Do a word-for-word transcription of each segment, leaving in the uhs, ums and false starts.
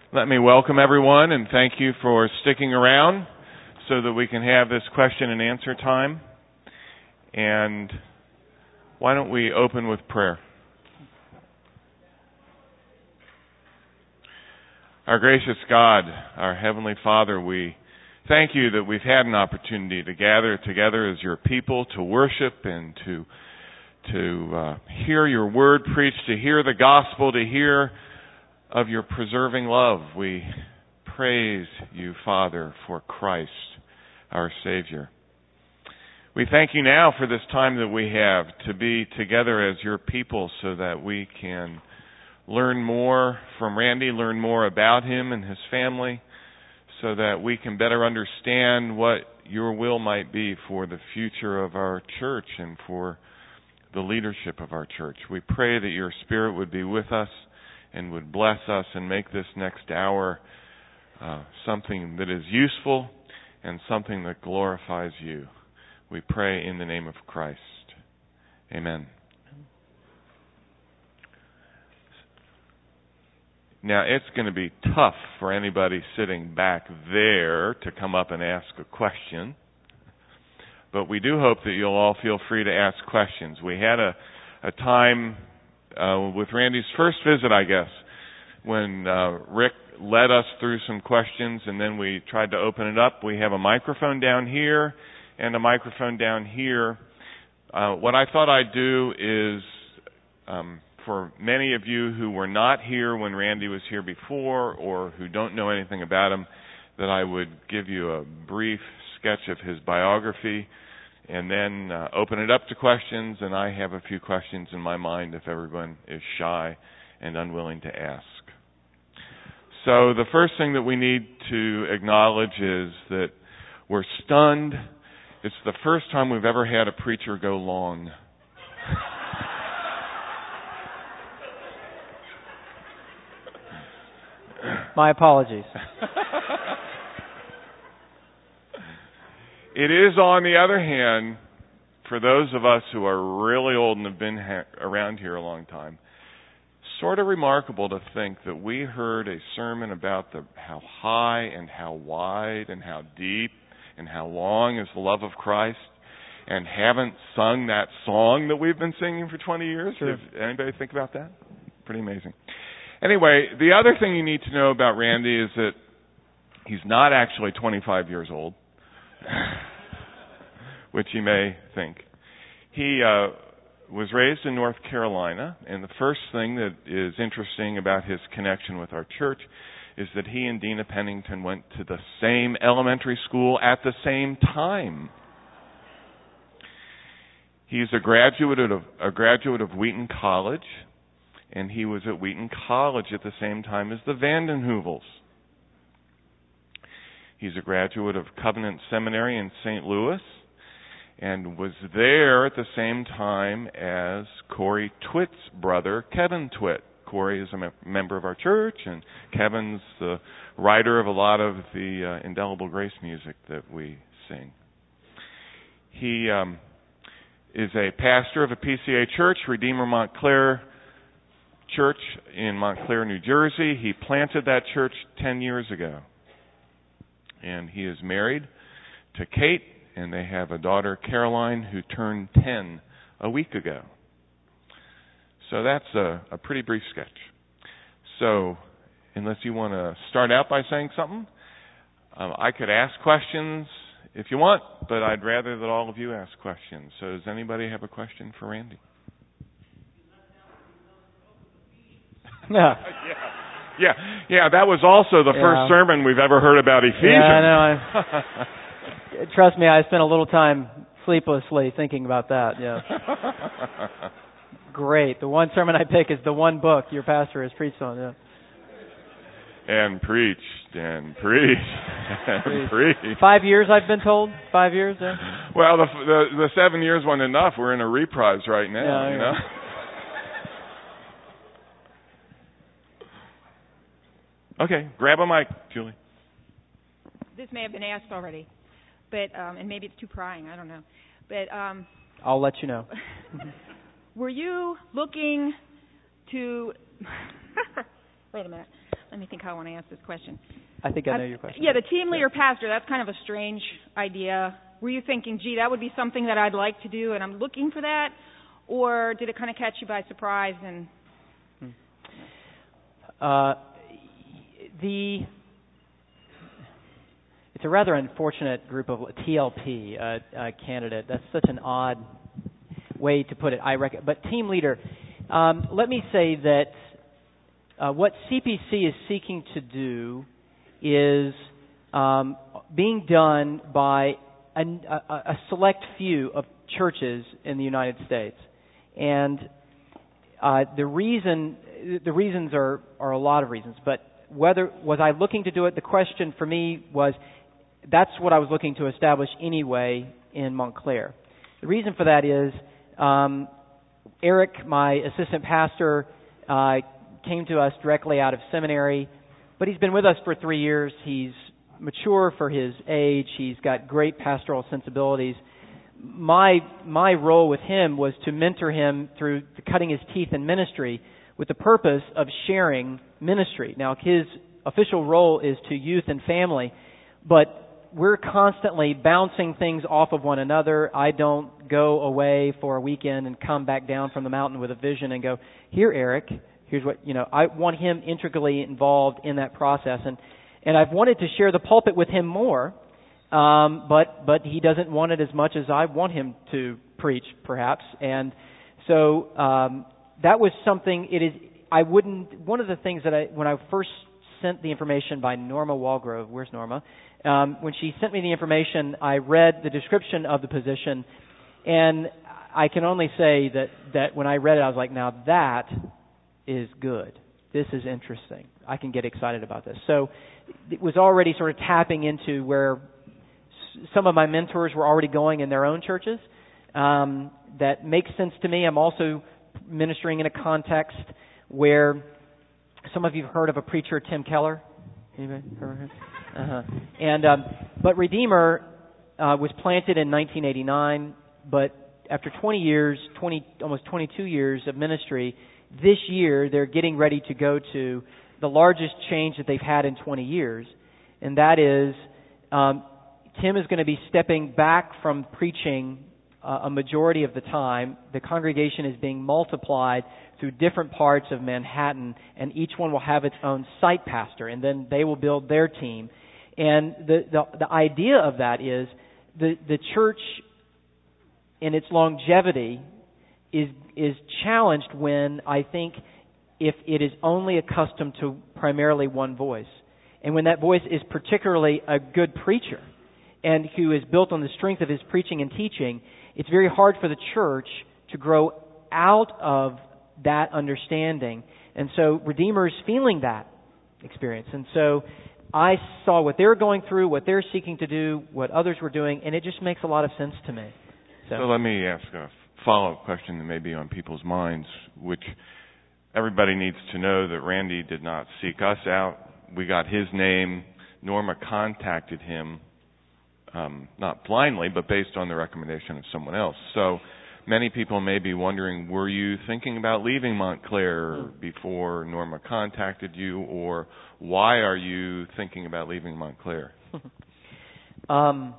Let me welcome everyone and thank you for sticking around so that we can have this question and answer time. And why don't we open with prayer? Our gracious God, our Heavenly Father, we thank you that we've had an opportunity to gather together as your people to worship and to to uh, hear your word preached, to hear the gospel, to hear of your preserving love. We praise you, Father, for Christ, our Savior. We thank you now for this time that we have to be together as your people so that we can learn more from Randy, learn more about him and his family, so that we can better understand what your will might be for the future of our church and for the leadership of our church. We pray that your Spirit would be with us and would bless us and make this next hour uh, something that is useful and something that glorifies you. We pray in the name of Christ. Amen. Now, it's going to be tough for anybody sitting back there to come up and ask a question, but we do hope that you'll all feel free to ask questions. We had a, a time Uh, with Randy's first visit, I guess, when uh, Rick led us through some questions and then we tried to open it up. We have a microphone down here and a microphone down here. Uh, what I thought I'd do is, um, for many of you who were not here when Randy was here before or who don't know anything about him, that I would give you a brief sketch of his biography and then uh, open it up to questions, and I have a few questions in my mind if everyone is shy and unwilling to ask. So the first thing that we need to acknowledge is that we're stunned. It's the first time we've ever had a preacher go long. My apologies. It is, on the other hand, for those of us who are really old and have been ha- around here a long time, sort of remarkable to think that we heard a sermon about the how high and how wide and how deep and how long is the love of Christ, and haven't sung that song that we've been singing for twenty years. Sure. Does anybody think about that? Pretty amazing. Anyway, the other thing you need to know about Randy is that he's not actually twenty-five years old. Which you may think. He uh, was raised in North Carolina, and the first thing that is interesting about his connection with our church is that he and Dina Pennington went to the same elementary school at the same time. He's a graduate of a graduate of Wheaton College, and he was at Wheaton College at the same time as the Vanden Heuvels. He's a graduate of Covenant Seminary in Saint Louis and was there at the same time as Corey Twitt's brother, Kevin Twitt. Corey is a me- member of our church, and Kevin's the writer of a lot of the uh, Indelible Grace music that we sing. He um, is a pastor of a P C A church, Redeemer Montclair Church in Montclair, New Jersey. He planted that church ten years ago. And he is married to Kate, and they have a daughter, Caroline, who turned ten a week ago. So that's a, a pretty brief sketch. So, unless you want to start out by saying something, um, I could ask questions if you want, but I'd rather that all of you ask questions. So does anybody have a question for Randy? Yeah. yeah. Yeah, yeah, that was also the yeah. first sermon we've ever heard about Ephesians. Yeah, I know. I, trust me, I spent a little time sleeplessly thinking about that. Yeah. Great. The one sermon I pick is the one book your pastor has preached on. Yeah. And preached and preached and preached. Five years, I've been told. Five years. Yeah. Well, the, the the seven years wasn't enough. We're in a reprise right now. Yeah, you yeah. know. Okay, grab a mic, Julie. This may have been asked already, but um, and maybe it's too prying. I don't know, but um, I'll let you know. Were you looking to? Wait a minute. let me think how I want to ask this question. I think I know Uh, your question. Yeah, the team leader pastor, that's kind of a strange idea. Were you thinking, gee, that would be something that I'd like to do and I'm looking for that? Or did it kind of catch you by surprise? And uh, the It's a rather unfortunate group of T L P uh, uh, candidate. That's such an odd way to put it. I reckon, but team leader. Um, let me say that uh, what C P C is seeking to do is um, being done by a, a, a select few of churches in the United States, and uh, the reason the reasons are are a lot of reasons. But whether was I looking to do it? The question for me was, that's what I was looking to establish anyway in Montclair. The reason for that is um, Eric, my assistant pastor, uh, came to us directly out of seminary, but he's been with us for three years. He's mature for his age. He's got great pastoral sensibilities. My my role with him was to mentor him through cutting his teeth in ministry with the purpose of sharing ministry. Now, his official role is to youth and family, but we're constantly bouncing things off of one another. I don't go away for a weekend and come back down from the mountain with a vision and go, here, Eric, here's what, you know, I want him integrally involved in that process. And, and I've wanted to share the pulpit with him more, um, but, but he doesn't want it as much as I want him to preach, perhaps. And so, um, that was something, it is, I wouldn't, one of the things that I, when I first sent the information by Norma Walgrove, where's Norma? Um, when she sent me the information, I read the description of the position, and I can only say that, that when I read it, I was like, now that is good. This is interesting. I can get excited about this. So it was already sort of tapping into where some of my mentors were already going in their own churches. Um, that makes sense to me. I'm also ministering in a context where some of you have heard of a preacher, Tim Keller. Anybody heard of him? Uh-huh. And um, but Redeemer uh, was planted in nineteen eighty-nine, but after twenty years, twenty almost twenty-two years of ministry, this year they're getting ready to go to the largest change that they've had in twenty years, and that is um, Tim is going to be stepping back from preaching uh, a majority of the time. The congregation is being multiplied through different parts of Manhattan, and each one will have its own site pastor, and then they will build their team. And the the, the idea of that is the, the church in its longevity is is challenged when, I think, if it is only accustomed to primarily one voice. And when that voice is particularly a good preacher and who is built on the strength of his preaching and teaching, it's very hard for the church to grow out of that understanding. And so Redeemer's feeling that experience. And so I saw what they're going through, what they're seeking to do, what others were doing, and it just makes a lot of sense to me. So, so let me ask a follow-up question that may be on people's minds, which everybody needs to know that Randy did not seek us out. We got his name. Norma contacted him, um, not blindly, but based on the recommendation of someone else. So many people may be wondering, were you thinking about leaving Montclair before Norma contacted you, or why are you thinking about leaving Montclair? um,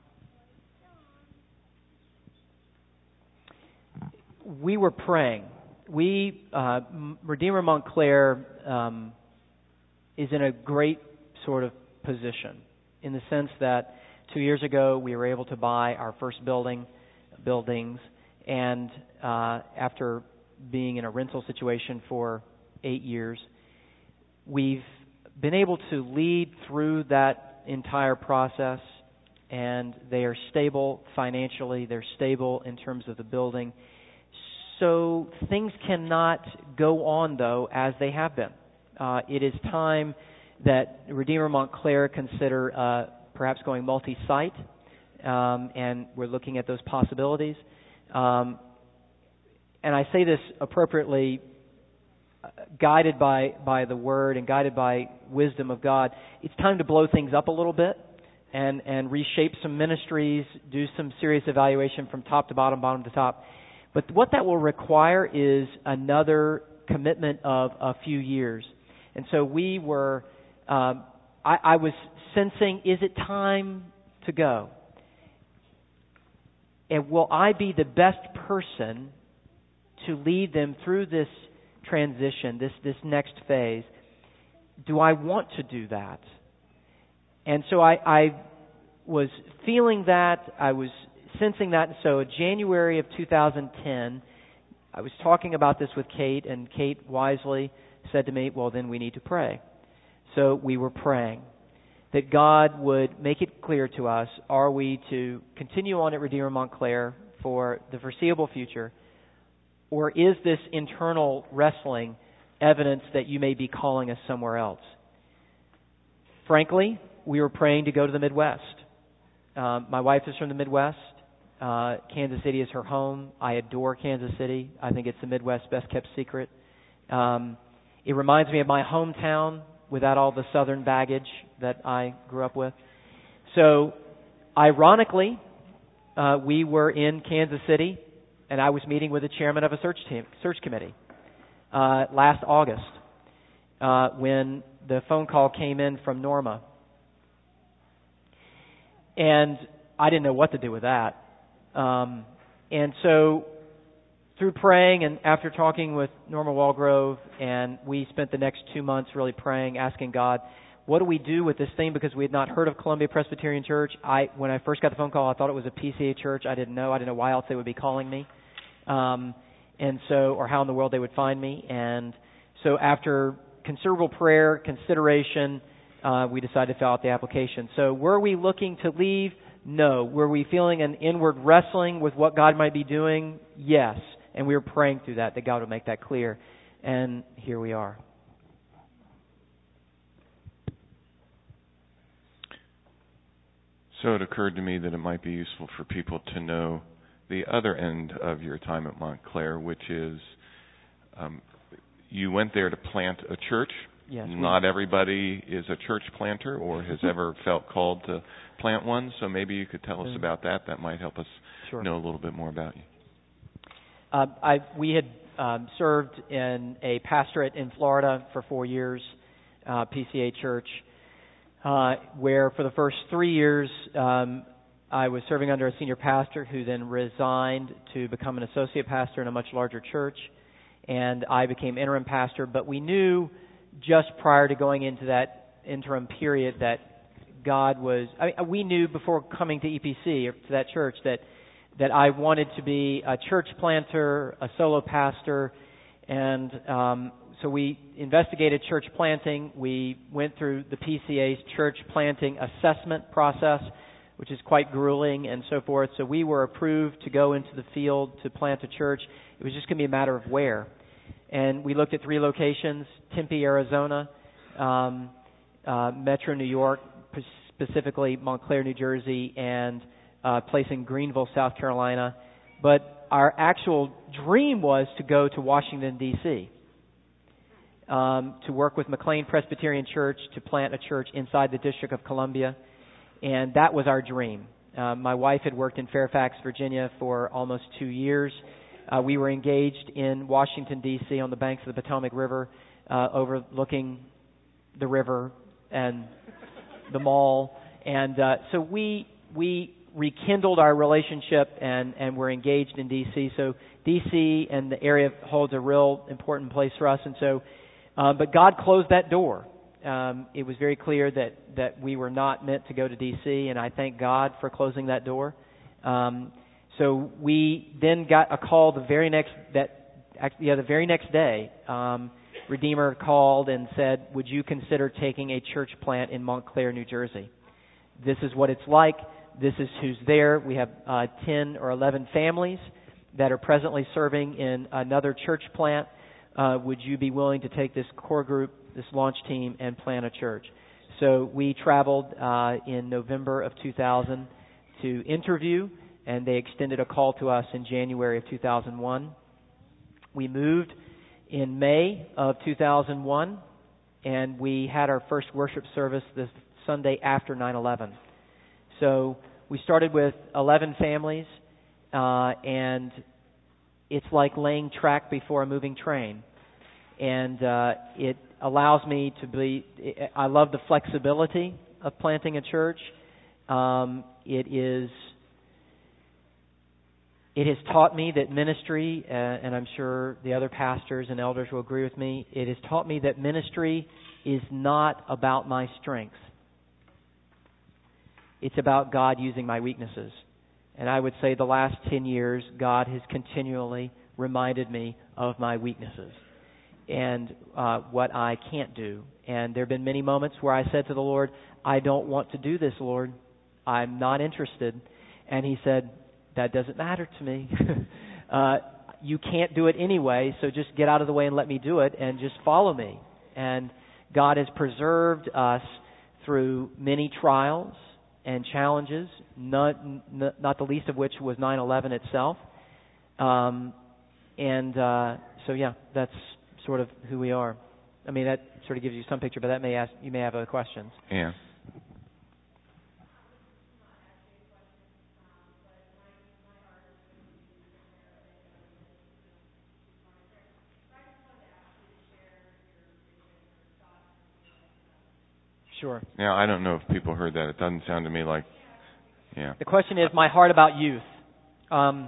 we were praying. We, uh, Redeemer Montclair um, is in a great sort of position in the sense that two years ago we were able to buy our first building, buildings, and uh, after being in a rental situation for eight years, we've been able to lead through that entire process, and they are stable financially, they're stable in terms of the building. So things cannot go on, though, as they have been. Uh, it is time that Redeemer Montclair consider uh, perhaps going multi-site, um, and we're looking at those possibilities. Um, and I say this appropriately, uh, guided by, by the Word and guided by wisdom of God. It's time to blow things up a little bit and, and reshape some ministries, do some serious evaluation from top to bottom, bottom to top. But what that will require is another commitment of a few years. And so we were, um, I, I was sensing, is it time to go? And will I be the best person to lead them through this transition, this, this next phase? Do I want to do that? And so I, I was feeling that, I was sensing that. So in January of two thousand ten, I was talking about this with Kate, and Kate wisely said to me, well, then we need to pray. So we were praying that God would make it clear to us, are we to continue on at Redeemer Montclair for the foreseeable future, or is this internal wrestling evidence that you may be calling us somewhere else? Frankly, we were praying to go to the Midwest. Um, my wife is from the Midwest. Uh, Kansas City is her home. I adore Kansas City. I think it's the Midwest's best-kept secret. Um, it reminds me of my hometown without all the southern baggage that I grew up with. So, ironically, uh, we were in Kansas City, and I was meeting with the chairman of a search team, search committee uh, last August uh, when the phone call came in from Norma. And I didn't know what to do with that. Um, and so through praying and after talking with Norma Walgrove, and we spent the next two months really praying, asking God, what do we do with this thing? Because we had not heard of Columbia Presbyterian Church. I, when I first got the phone call, I thought it was a P C A church. I didn't know. I didn't know why else they would be calling me. Um, and so, or how in the world they would find me. And so after considerable prayer, consideration, uh, we decided to fill out the application. So were we looking to leave? No. Were we feeling an inward wrestling with what God might be doing? Yes. And we were praying through that, that God would make that clear. And here we are. So it occurred to me that it might be useful for people to know the other end of your time at Montclair, which is um, you went there to plant a church. Yes, Not everybody is a church planter or has ever felt called to plant one, so maybe you could tell us about that. That might help us sure. know a little bit more about you. Uh, I, we had um, served in a pastorate in Florida for four years, uh, P C A church, uh, where for the first three years um, I was serving under a senior pastor who then resigned to become an associate pastor in a much larger church, and I became interim pastor. But we knew just prior to going into that interim period that God was, I mean, we knew before coming to E P C or to that church that that I wanted to be a church planter, a solo pastor, and um, so we investigated church planting. We went through the P C A's church planting assessment process, which is quite grueling and so forth. So we were approved to go into the field to plant a church. It was just going to be a matter of where. And we looked at three locations: Tempe, Arizona, um, uh, Metro New York, specifically Montclair, New Jersey, and uh, place in Greenville, South Carolina. But our actual dream was to go to Washington, D C, um, to work with McLean Presbyterian Church to plant a church inside the District of Columbia. And that was our dream. Uh, my wife had worked in Fairfax, Virginia for almost two years. Uh, we were engaged in Washington, D C on the banks of the Potomac River, uh, overlooking the river and the mall. And uh, so we we rekindled our relationship and, and we're engaged in D C. So D C and the area holds a real important place for us. And so, uh, but God closed that door. Um, it was very clear that, that we were not meant to go to D C, and I thank God for closing that door. Um, so we then got a call the very next that yeah the very next day. Um, Redeemer called and said, "Would you consider taking a church plant in Montclair, New Jersey? This is what it's like. This is who's there. We have uh, ten or eleven families that are presently serving in another church plant. Uh, would you be willing to take this core group, this launch team, and plant a church?" So we traveled uh, in November of two thousand to interview, and they extended a call to us in January of two thousand one. We moved in May of two thousand one, and we had our first worship service the Sunday after nine eleven. So we started with eleven families, uh, and it's like laying track before a moving train. And uh, it allows me to be, I love the flexibility of planting a church. Um, it is, it has taught me that ministry, uh, and I'm sure the other pastors and elders will agree with me, it has taught me that ministry is not about my strengths. It's about God using my weaknesses. And I would say the last ten years, God has continually reminded me of my weaknesses and uh, what I can't do. And there have been many moments where I said to the Lord, I don't want to do this, Lord. I'm not interested. And He said, that doesn't matter to me. uh, you can't do it anyway, so just get out of the way and let me do it and just follow me. And God has preserved us through many trials and challenges, not, not the least of which was nine eleven itself. Um, and uh, so, yeah, that's sort of who we are. I mean, that sort of gives you some picture, but that may ask, you may have other questions. Yeah. Sure. Now, I don't know if people heard that. It doesn't sound to me like, yeah. The question is my heart about youth. Um,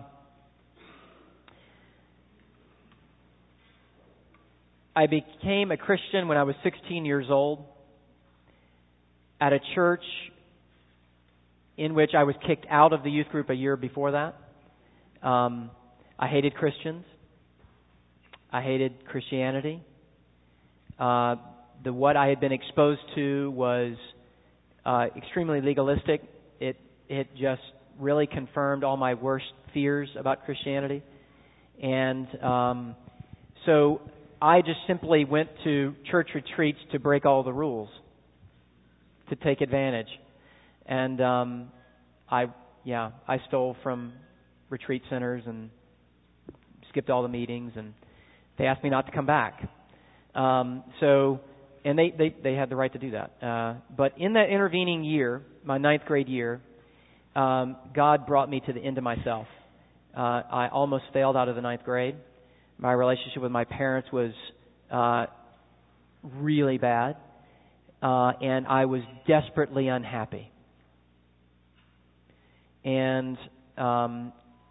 I became a Christian when I was sixteen years old at a church in which I was kicked out of the youth group a year before that. Um, I hated Christians. I hated Christianity. Uh, the what I had been exposed to was uh, extremely legalistic. It it just really confirmed all my worst fears about Christianity, and um, so I just simply went to church retreats to break all the rules, to take advantage, and um, I yeah I stole from retreat centers and skipped all the meetings, and they asked me not to come back. Um, so. And they, they, they had the right to do that. Uh, but in that intervening year, my ninth grade year, um, God brought me to the end of myself. Uh, I almost failed out of the ninth grade. My relationship with my parents was uh, really bad. Uh, and I was desperately unhappy. And um,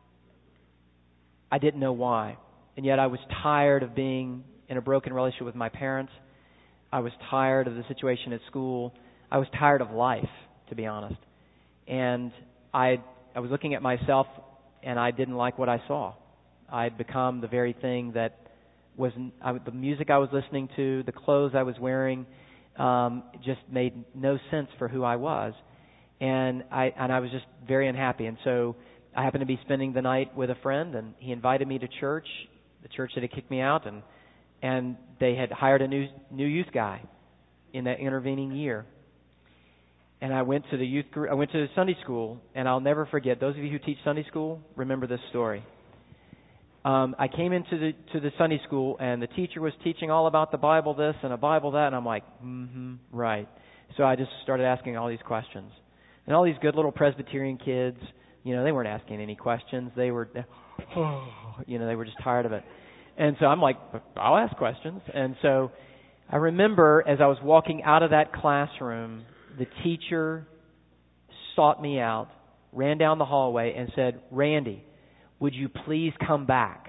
I didn't know why. And yet I was tired of being in a broken relationship with my parents. I was tired of the situation at school. I was tired of life, to be honest. And I I was looking at myself, and I didn't like what I saw. I had become the very thing that was I, the music I was listening to, the clothes I was wearing, um, just made no sense for who I was. And I and I was just very unhappy. And so I happened to be spending the night with a friend, and he invited me to church, the church that had kicked me out, and and they had hired a new new youth guy in that intervening year. And I went to the youth group, I went to the Sunday school, and I'll never forget. Those of you who teach Sunday school, remember this story. Um, I came into the to the Sunday school, and the teacher was teaching all about the Bible this and a Bible that, and I'm like, mm-hmm, right. So I just started asking all these questions. And all these good little Presbyterian kids, you know, they weren't asking any questions. They were, oh, you know, they were just tired of it. And so I'm like, I'll ask questions. And so I remember as I was walking out of that classroom, the teacher sought me out, ran down the hallway, and said, Randy, would you please come back?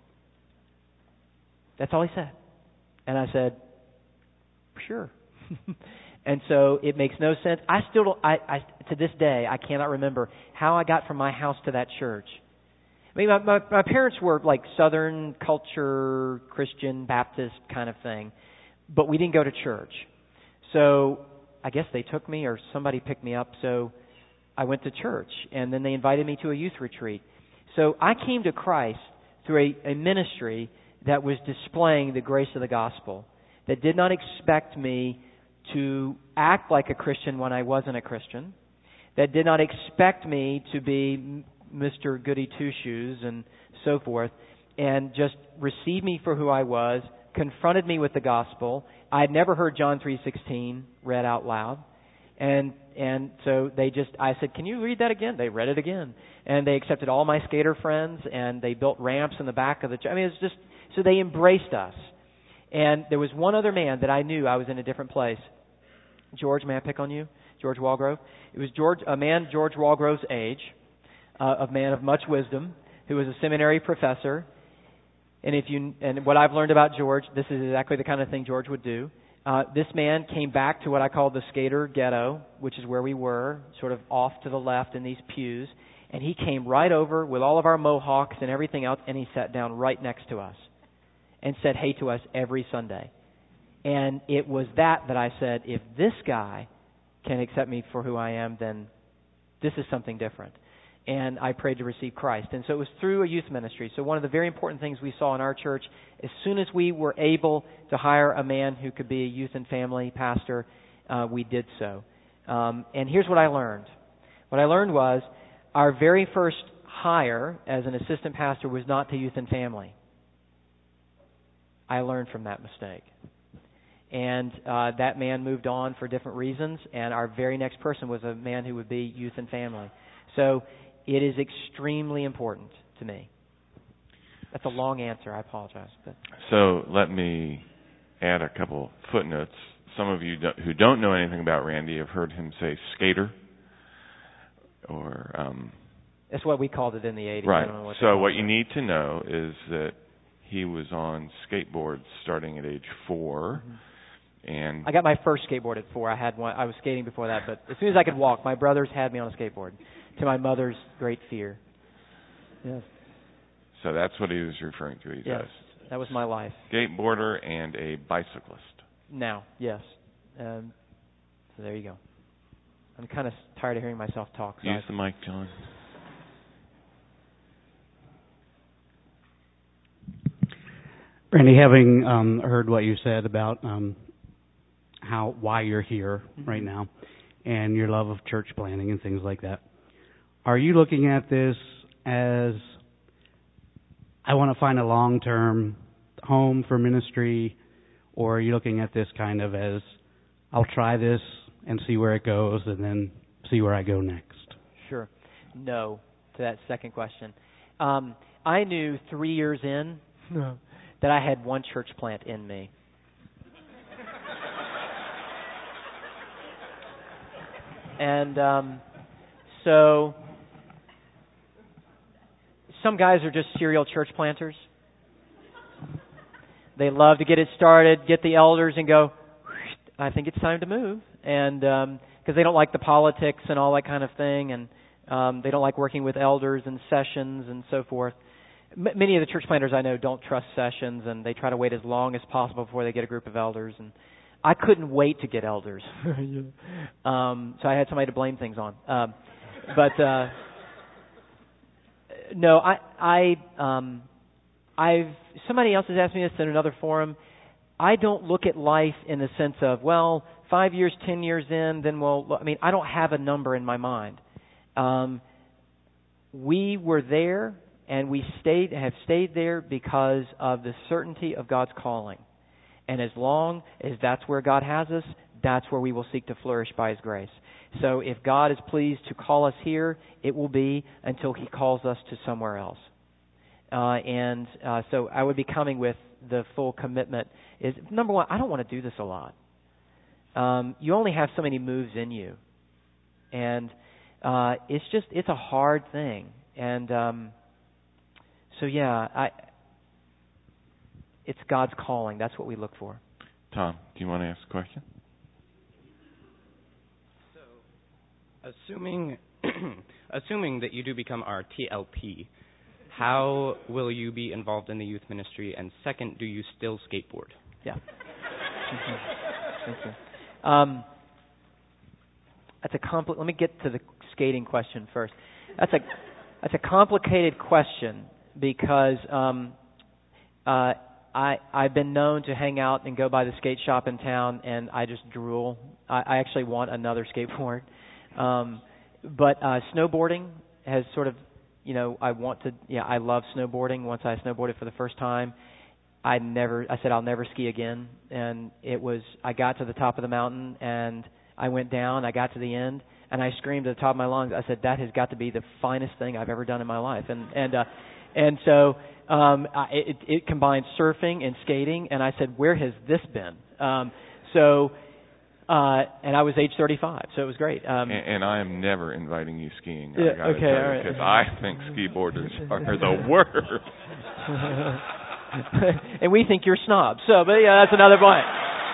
That's all he said. And I said, sure. And so it makes no sense. I still don't, I, I, to this day, I cannot remember how I got from my house to that church. I mean, my, my, my parents were like Southern culture, Christian, Baptist kind of thing, but we didn't go to church. So I guess they took me or somebody picked me up, so I went to church, and then they invited me to a youth retreat. So I came to Christ through a, a ministry that was displaying the grace of the gospel, that did not expect me to act like a Christian when I wasn't a Christian, that did not expect me to be Mister Goody Two-Shoes and so forth, and just received me for who I was, confronted me with the gospel. I had never heard John three sixteen read out loud, and and so they just, I said, can you read that again? They read it again, and they accepted all my skater friends, and they built ramps in the back of the church. I mean, it's just, so they embraced us. And there was one other man that I knew I was in a different place. George, may I pick on you? George Walgrove. It was George, a man George Walgrove's age, uh, a man of much wisdom, who was a seminary professor. And if you and what I've learned about George, this is exactly the kind of thing George would do. Uh, this man came back to what I call the skater ghetto, which is where we were, sort of off to the left in these pews. And he came right over with all of our mohawks and everything else, and he sat down right next to us and said hey to us every Sunday. And it was that that I said, if this guy can accept me for who I am, then this is something different. And I prayed to receive Christ. And so it was through a youth ministry. So one of the very important things we saw in our church, as soon as we were able to hire a man who could be a youth and family pastor, uh, we did so. Um, and here's what I learned. What I learned was our very first hire as an assistant pastor was not to youth and family. I learned from that mistake. And uh, that man moved on for different reasons, and our very next person was a man who would be youth and family. So it is extremely important to me. That's a long answer. I apologize. But. So let me add a couple footnotes. Some of you who don't know anything about Randy have heard him say skater. Or um, That's what we called it in the eighties. Right. I don't know what so what you need to know is that he was on skateboards starting at age four. Mm-hmm. And I got my first skateboard at four. I had one. I was skating before that, but as soon as I could walk, my brothers had me on a skateboard, to my mother's great fear. Yes. So that's what he was referring to. He yes, says. That was my life. Skateboarder and a bicyclist. Now, yes. Um, so there you go. I'm kind of tired of hearing myself talk. So Use the mic, John. Randy, having um, heard what you said about um, how why you're here mm-hmm. right now and your love of church planning and things like that, are you looking at this as I want to find a long-term home for ministry, or are you looking at this kind of as I'll try this and see where it goes and then see where I go next? Sure. No to that second question. Um, I knew three years in that I had one church plant in me. And um, so some guys are just serial church planters. They love to get it started, get the elders, and go, I think it's time to move. And um, because they don't like the politics and all that kind of thing, and um, they don't like working with elders and sessions and so forth. M- many of the church planters I know don't trust sessions, and they try to wait as long as possible before they get a group of elders. And I couldn't wait to get elders. um, so I had somebody to blame things on. Um, but uh, no, I, I, um, I've somebody else has asked me this in another forum. I don't look at life in the sense of, well, five years, ten years in, then we'll. I mean, I don't have a number in my mind. Um, we were there, and we stayed, have stayed there because of the certainty of God's calling. And as long as that's where God has us, that's where we will seek to flourish by His grace. So if God is pleased to call us here, it will be until He calls us to somewhere else. Uh, and uh, so I would be coming with the full commitment. Is number one, I don't want to do this a lot. Um, you only have so many moves in you. And uh, it's just, it's a hard thing. And um, so, yeah, I... It's God's calling. That's what we look for. Tom, do you want to ask a question? So, assuming assuming that you do become our T L P, how will you be involved in the youth ministry? And second, do you still skateboard? Yeah. Thank you. Um, that's a compli- Let me get to the skating question first. That's a that's a complicated question because. Um, uh, I, I've been known to hang out and go by the skate shop in town, and I just drool. I, I actually want another skateboard. Um, but uh, snowboarding has sort of, you know, I want to, yeah, I love snowboarding. Once I snowboarded for the first time, I never, I said I'll never ski again. And it was, I got to the top of the mountain, and I went down, I got to the end, and I screamed at the top of my lungs. I said, that has got to be the finest thing I've ever done in my life. And, and, uh, And so um, I, it, it combined surfing and skating, and I said, where has this been? Um, so, uh, and I was age thirty-five, so it was great. Um, and, and I am never inviting you skiing. Yeah, I gotta okay, tell you, all right. because I think ski boarders are the worst. And we think you're snobs. So, but yeah, that's another point.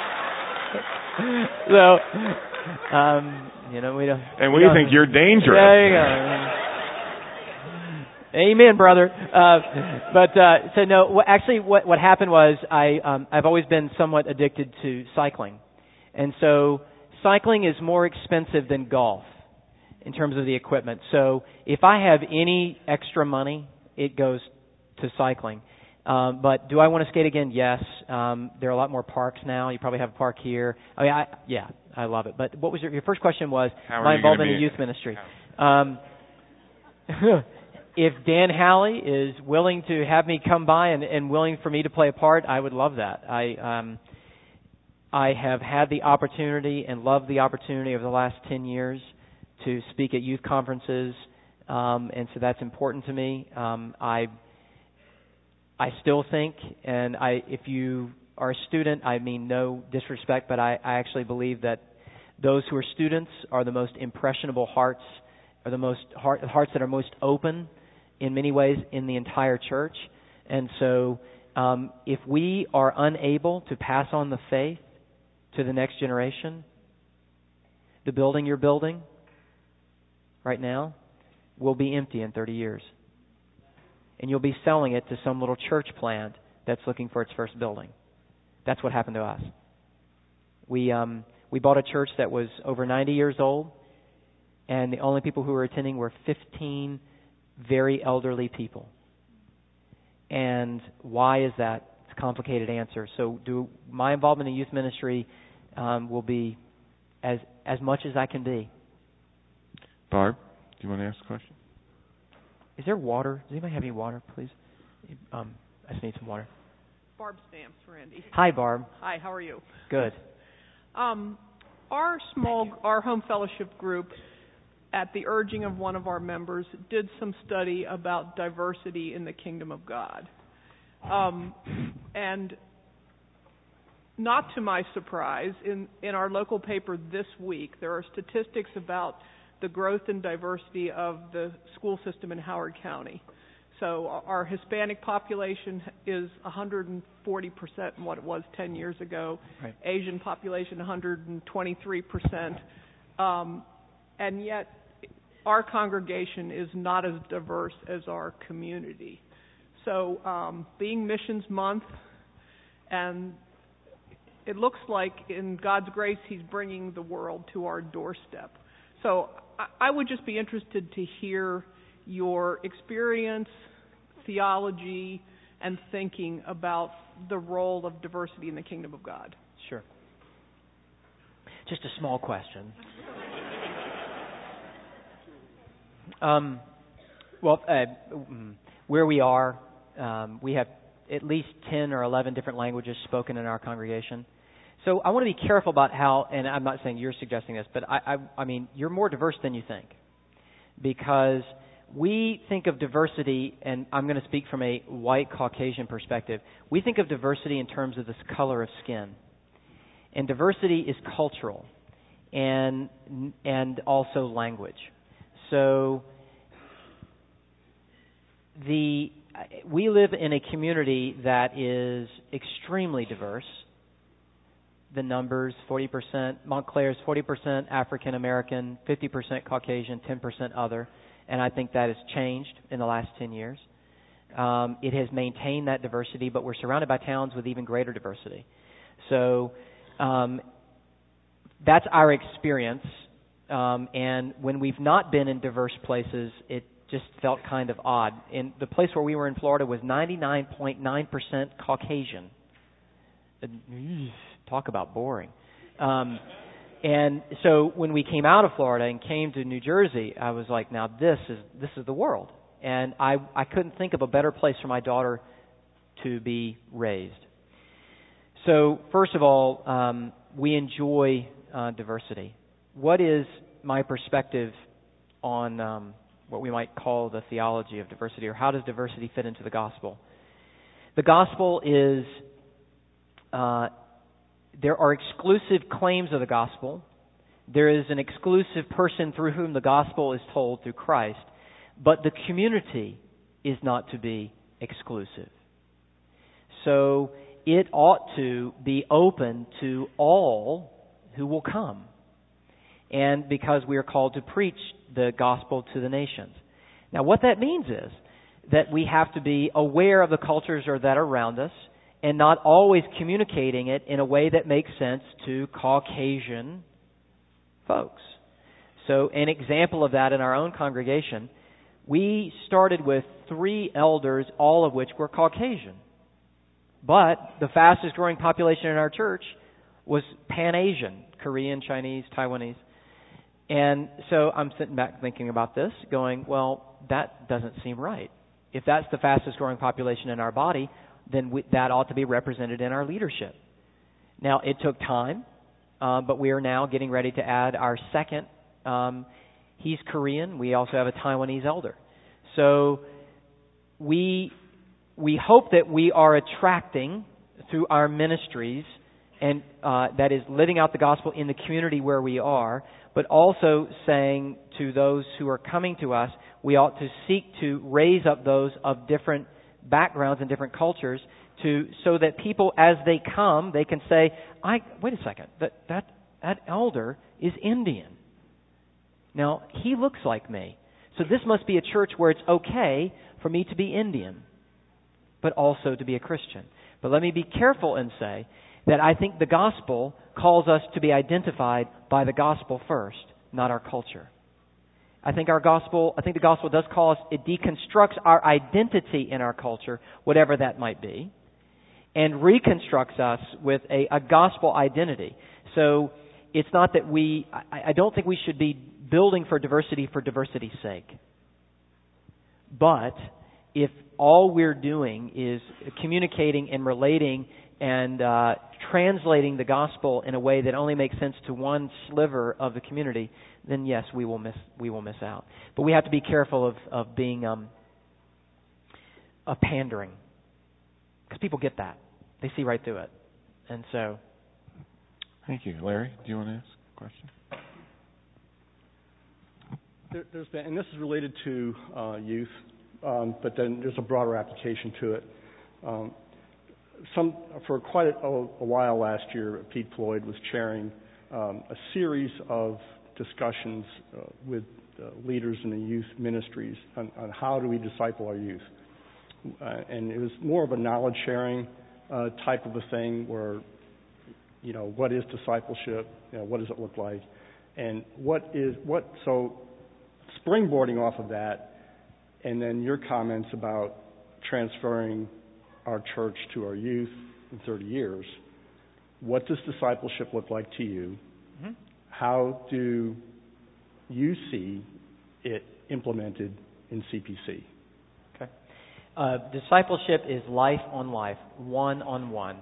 So, um, you know, we don't. And we, we don't, think you're dangerous. There you go. Amen, brother. Uh, but uh, so no, wh- actually, what what happened was I um, I've always been somewhat addicted to cycling, and so cycling is more expensive than golf in terms of the equipment. So if I have any extra money, it goes to cycling. Um, but do I want to skate again? Yes. Um, there are a lot more parks now. You probably have a park here. I mean, I, yeah, I love it. But what was your, your first question was my involvement in youth ministry. Um, if Dan Halley is willing to have me come by and, and willing for me to play a part, I would love that. I um, I have had the opportunity and loved the opportunity over the last ten years to speak at youth conferences, um, and so that's important to me. Um, I I still think, and I, if you are a student, I mean no disrespect, but I, I actually believe that those who are students are the most impressionable hearts, are the most heart, hearts that are most open in many ways in the entire church. And so um, if we are unable to pass on the faith to the next generation, the building you're building right now will be empty in thirty years. And you'll be selling it to some little church plant that's looking for its first building. That's what happened to us. We um, we bought a church that was over ninety years old, and the only people who were attending were fifteen very elderly people. And why is that? It's a complicated answer. So do my involvement in youth ministry um, will be as as much as I can be. Barb, do you want to ask a question? Is there water? Does anybody have any water, please? Um, I just need some water. Barb Stamps, Randy. Hi, Barb. Hi, how are you? Good. Um, our small, our home fellowship group, at the urging of one of our members, did some study about diversity in the kingdom of God. Um, and not to my surprise, in, in our local paper this week, there are statistics about the growth and diversity of the school system in Howard County. So our Hispanic population is one hundred forty percent in what it was ten years ago. Right. Asian population one hundred twenty-three percent. Um, and yet our congregation is not as diverse as our community. So um, being Missions Month, and it looks like in God's grace He's bringing the world to our doorstep. So I would just be interested to hear your experience, theology, and thinking about the role of diversity in the kingdom of God. Sure. Just a small question. um, well, uh, where we are, um, we have at least ten or eleven different languages spoken in our congregation. So I want to be careful about how, and I'm not saying you're suggesting this, but I, I, I mean, you're more diverse than you think. Because we think of diversity, and I'm going to speak from a white Caucasian perspective, we think of diversity in terms of this color of skin. And diversity is cultural and and also language. So the we live in a community that is extremely diverse. The numbers, forty percent, Montclair is forty percent African American, fifty percent Caucasian, ten percent other, and I think that has changed in the last ten years. Um, it has maintained that diversity, but we're surrounded by towns with even greater diversity. So um, that's our experience, um, and when we've not been in diverse places, it just felt kind of odd. And the place where we were in Florida was ninety-nine point nine percent Caucasian. Talk about boring. Um, and so when we came out of Florida and came to New Jersey, I was like, now this is this is the world. And I, I couldn't think of a better place for my daughter to be raised. So first of all, um, we enjoy uh, diversity. What is my perspective on um, what we might call the theology of diversity, or how does diversity fit into the gospel. The gospel is, uh, there are exclusive claims of the gospel. There is an exclusive person through whom the gospel is told, through Christ. But the community is not to be exclusive. So it ought to be open to all who will come. And because we are called to preach the gospel to the nations. Now, what that means is that we have to be aware of the cultures that are around us and not always communicating it in a way that makes sense to Caucasian folks. So an example of that in our own congregation, we started with three elders, all of which were Caucasian. But the fastest growing population in our church was Pan-Asian, Korean, Chinese, Taiwanese. And so I'm sitting back thinking about this, going, well, that doesn't seem right. If that's the fastest growing population in our body, then we, that ought to be represented in our leadership. Now, it took time, uh, but we are now getting ready to add our second. Um, he's Korean. We also have a Taiwanese elder. So we we hope that we are attracting through our ministries, and uh, that is living out the gospel in the community where we are, but also saying to those who are coming to us, we ought to seek to raise up those of different backgrounds and different cultures, to so that people, as they come, they can say, "I wait a second, that that that elder is Indian. Now he looks like me, so this must be a church where it's okay for me to be Indian, but also to be a Christian." But let me be careful and say that I think the gospel calls us to be identified by the gospel first, not our culture. I think our gospel, I think the gospel does call us, it deconstructs our identity in our culture, whatever that might be, and reconstructs us with a, a gospel identity. So it's not that we, I, I don't think we should be building for diversity for diversity's sake. But if all we're doing is communicating and relating and uh, translating the gospel in a way that only makes sense to one sliver of the community, then yes, we will miss we will miss out. But we have to be careful of of being um, of pandering, because people get that, they see right through it, and so. Thank you, Larry. Do you want to ask a question? There, there's been, and this is related to uh, youth, um, but then there's a broader application to it. Um, Some for quite a, a while last year, Pete Floyd was chairing um, a series of discussions uh, with uh, leaders in the youth ministries on, on how do we disciple our youth, uh, and it was more of a knowledge sharing uh, type of a thing, where you know what is discipleship, you know, what does it look like, and what is what. So springboarding off of that, and then your comments about transferring our church to our youth in thirty years. What does discipleship look like to you? Mm-hmm. How do you see it implemented in C P C? Okay. Uh, discipleship is life on life, one on one.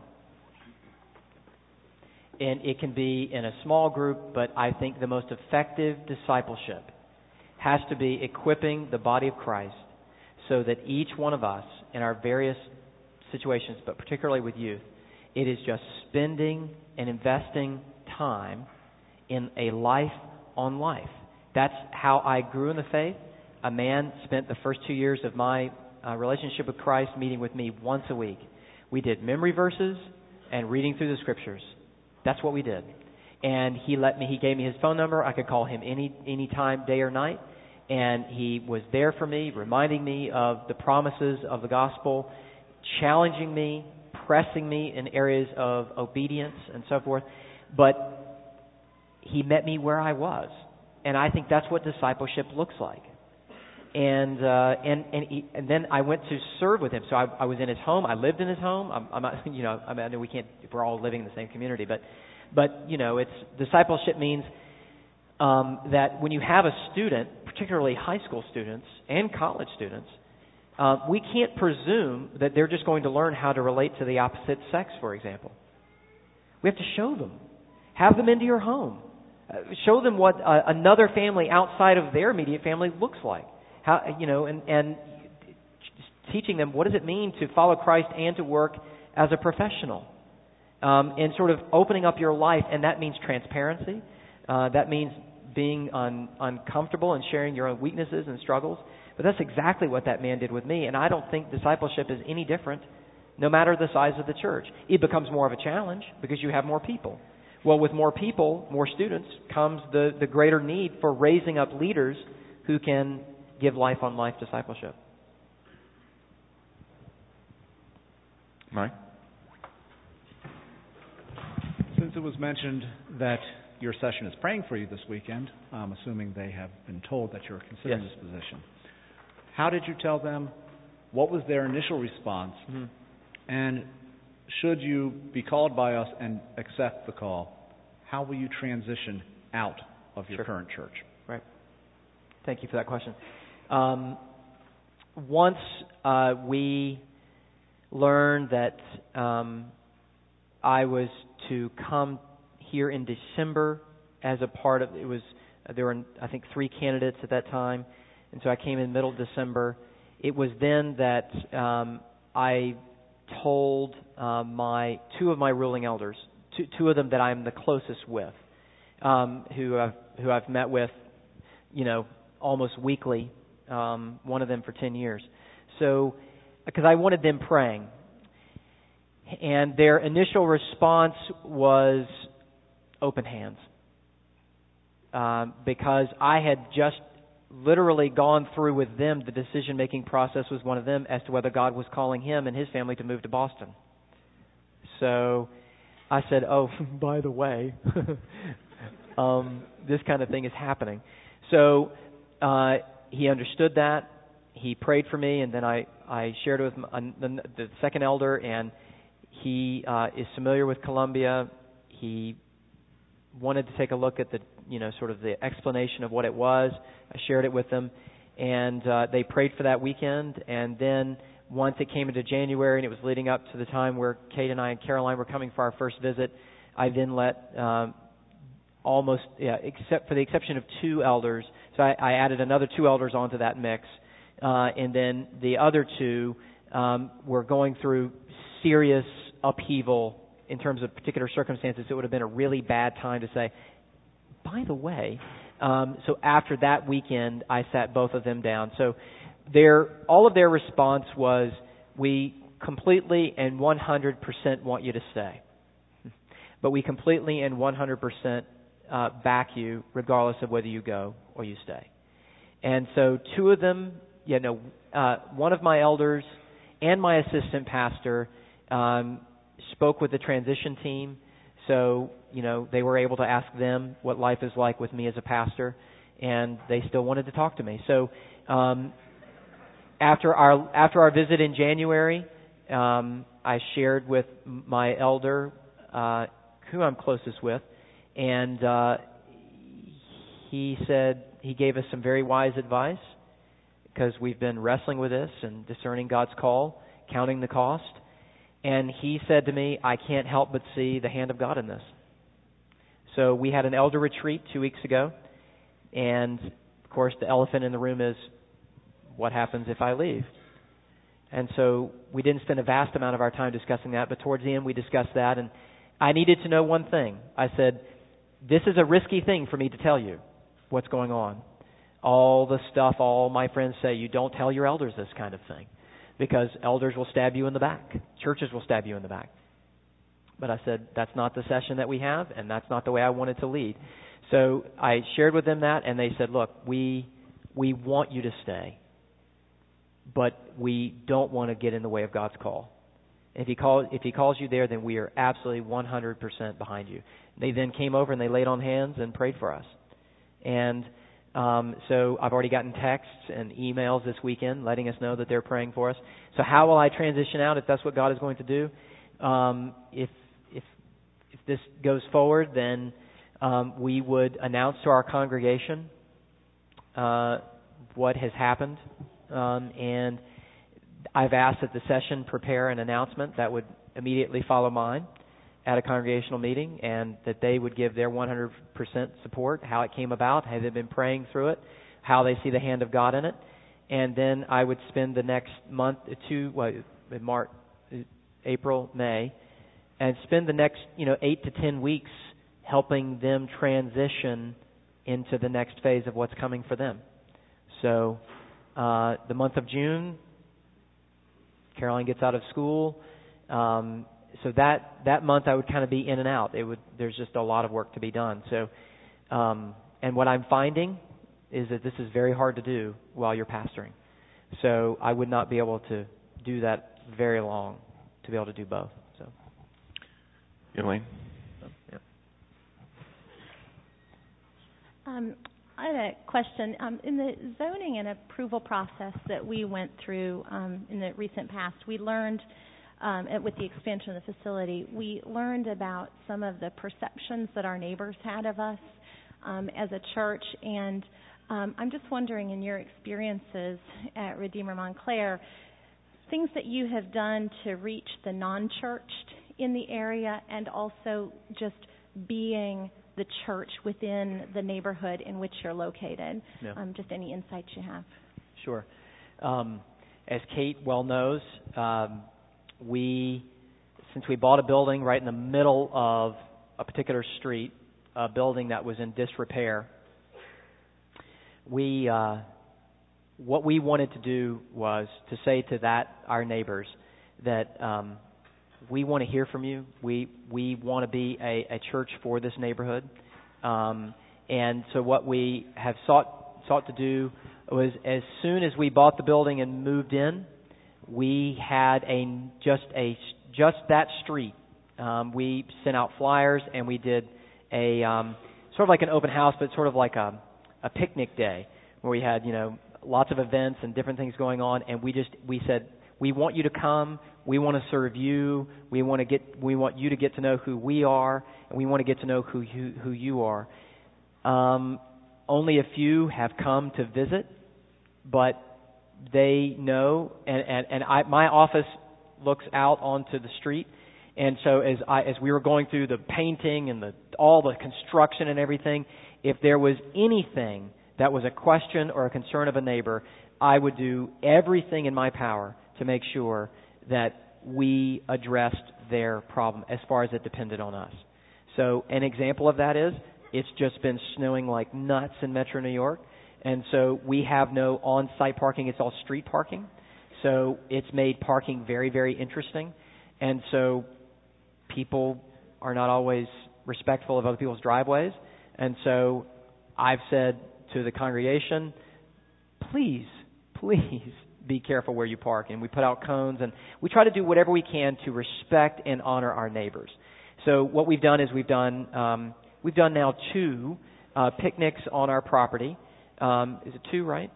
And it can be in a small group, but I think the most effective discipleship has to be equipping the body of Christ so that each one of us in our various situations, but particularly with youth, it is just spending and investing time in a life on life. That's how I grew in the faith. A man spent the first two years of my uh, relationship with Christ meeting with me once a week. We did memory verses and reading through the scriptures. That's what we did. And he let me, he gave me his phone number. I could call him any any time, day or night. And he was there for me, reminding me of the promises of the gospel, challenging me, pressing me in areas of obedience and so forth. But he met me where I was. And I think that's what discipleship looks like. And uh, and and, he, and then I went to serve with him. So I, I was in his home. I lived in his home. I'm, I'm not, you know, I, mean, I know we can't. We're all living in the same community, but but you know, it's discipleship means um, that when you have a student, particularly high school students and college students, uh, we can't presume that they're just going to learn how to relate to the opposite sex, for example. We have to show them, have them into your home, uh, show them what uh, another family outside of their immediate family looks like. How, you know, and, and teaching them what does it mean to follow Christ and to work as a professional, um, and sort of opening up your life, and that means transparency. Uh, that means being un, uncomfortable and sharing your own weaknesses and struggles. But that's exactly what that man did with me, and I don't think discipleship is any different, no matter the size of the church. It becomes more of a challenge because you have more people. Well, with more people, more students, comes the, the greater need for raising up leaders who can give life-on-life discipleship. Mike? Since it was mentioned that your session is praying for you this weekend, I'm assuming they have been told that you're considering Yes. this position. How did you tell them? What was their initial response? Mm-hmm. And should you be called by us and accept the call, how will you transition out of your Sure. current church? Right. Thank you for that question. Um, once uh, we learned that um, I was to come here in December as a part of, it was, there were, I think, three candidates at that time, and so I came in middle of December. It was then that um, I told uh, my two of my ruling elders, two, two of them that I'm the closest with, um, who I've who I've met with, you know, almost weekly. Um, one of them for ten years. So, because I wanted them praying, and their initial response was open hands, um, because I had just literally gone through with them the decision-making process was one of them as to whether God was calling him and his family to move to Boston. So I said, oh, by the way, um, this kind of thing is happening. So uh, he understood that. He prayed for me, and then I, I shared it with my, the, the second elder, and he uh, is familiar with Columbia. He wanted to take a look at the, you know, sort of the explanation of what it was. I shared it with them, and uh, they prayed for that weekend. And then once it came into January and it was leading up to the time where Kate and I and Caroline were coming for our first visit, I then let um, almost, yeah, except for the exception of two elders, so I, I added another two elders onto that mix, uh, and then the other two um, were going through serious upheaval in terms of particular circumstances. It would have been a really bad time to say, by the way, um, so after that weekend, I sat both of them down. So their all of their response was, we completely and one hundred percent want you to stay. But we completely and one hundred percent uh, back you regardless of whether you go or you stay. And so two of them, you know, uh, one of my elders and my assistant pastor um, spoke with the transition team. So, you know, they were able to ask them what life is like with me as a pastor, and they still wanted to talk to me. So um, after our after our visit in January, um, I shared with my elder, uh, who I'm closest with, and uh, he said he gave us some very wise advice, because we've been wrestling with this and discerning God's call, counting the cost. And he said to me, I can't help but see the hand of God in this. So we had an elder retreat two weeks ago, and of course the elephant in the room is, what happens if I leave? And so we didn't spend a vast amount of our time discussing that, but towards the end we discussed that, and I needed to know one thing. I said, this is a risky thing for me to tell you what's going on. All the stuff all my friends say, you don't tell your elders this kind of thing, because elders will stab you in the back. Churches will stab you in the back. But I said, that's not the session that we have, and that's not the way I wanted to lead. So I shared with them that, and they said, look, we we want you to stay, but we don't want to get in the way of God's call. If he calls if he calls you there, then we are absolutely one hundred percent behind you. They then came over and they laid on hands and prayed for us. And Um, so I've already gotten texts and emails this weekend letting us know that they're praying for us. So how will I transition out if that's what God is going to do? Um, if if if this goes forward, then um, we would announce to our congregation uh, what has happened, um, and I've asked that the session prepare an announcement that would immediately follow mine at a congregational meeting, and that they would give their one hundred percent support, how it came about, how they've been praying through it, how they see the hand of God in it. and then I would spend the next month, two, well, in March, April, May, and spend the next, you know, eight to ten weeks helping them transition into the next phase of what's coming for them. So uh, the month of June, Caroline gets out of school. Um, so that, that month I would kind of be in and out. It would, there's just a lot of work to be done. So, um, and what I'm finding is that this is very hard to do while you're pastoring. So I would not be able to do that very long to be able to do both. So, Elaine? Yeah. Um, I had a question. Um, in the zoning and approval process that we went through um, in the recent past, we learned, um, with the expansion of the facility, we learned about some of the perceptions that our neighbors had of us um, as a church. And um, I'm just wondering, in your experiences at Redeemer Montclair, things that you have done to reach the non-churched in the area, and also just being the church within the neighborhood in which you're located. Yeah. Um, just any insights you have. Sure. Um, as Kate well knows, um, we, since we bought a building right in the middle of a particular street, a building that was in disrepair, we, uh, what we wanted to do was to say to that, our neighbors, that um, we want to hear from you. We we want to be a, a church for this neighborhood. Um, and so what we have sought sought to do was, as soon as we bought the building and moved in, we had a just a just that street. Um, we sent out flyers, and we did a um, sort of like an open house, but sort of like a a picnic day where we had, you know, lots of events and different things going on, and we just we said, we want you to come. We want to serve you. We want to get. We want you to get to know who we are, and we want to get to know who you, who you are. Um, only a few have come to visit, but they know. And and, and I, my office looks out onto the street, and so as I as we were going through the painting and the all the construction and everything, if there was anything that was a question or a concern of a neighbor, I would do everything in my power to make sure that we addressed their problem as far as it depended on us. So an example of that is, it's just been snowing like nuts in Metro New York, and so we have no on-site parking. It's all street parking. So it's made parking very, very interesting. And so people are not always respectful of other people's driveways. And so I've said to the congregation, please, please be careful where you park. And we put out cones, and we try to do whatever we can to respect and honor our neighbors. So what we've done is we've done um, we've done now two uh, picnics on our property. Um, is it two, right?